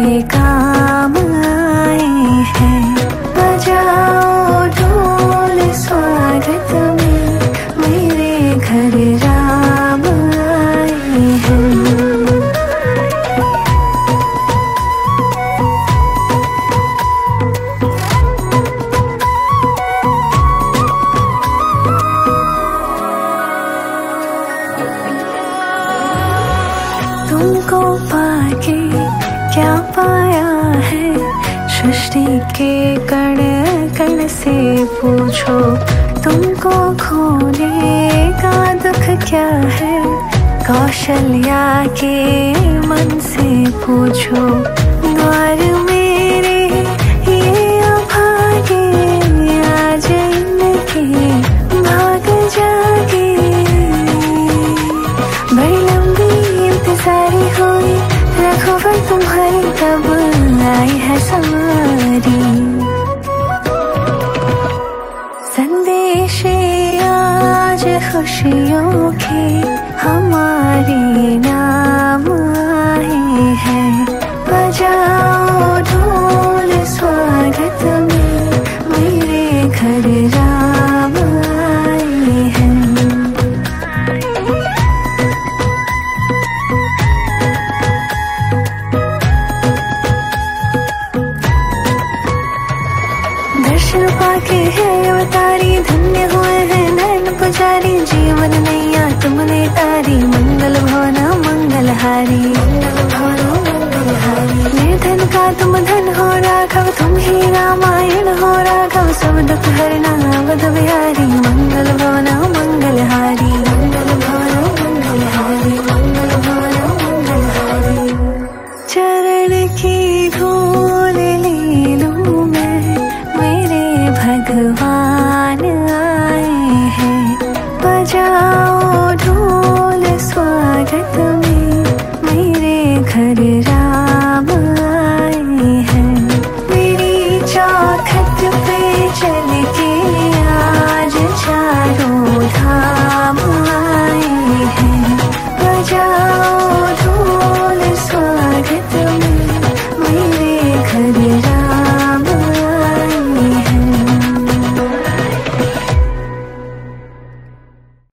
मेरे काम आए हैं। बजाओ ढोल स्वागत में, मेरे घर राम आए हैं। तुमको पाके क्या पाया है, सृष्टि के कण कण से पूछो। तुमको खोने का दुख क्या है, कौशल्या के मन से पूछो। द्वार मेरे ये अभागे, आज इनके भाग जागे। बड़ी लंबी इंतजारी हुई, रखो पर तुम्हारी कब आई है सवारी। संदेश आज खुशियों के हमारे नाम आए हैं। बजाओ ढोल स्वागत में, मेरे घर राम आए हैं। दर्शन पाके है अवतारी, धन्य हुए हैं नैन पुजारी। जीवन नैया तुमने तारी, मंगल भवना मंगलहारी। निर्धन का तुम धन हो राघव, तुम ही रामायण हो राघव। सब दुख हरना अवध बिहारी, मंगल भवना मंगलहारी।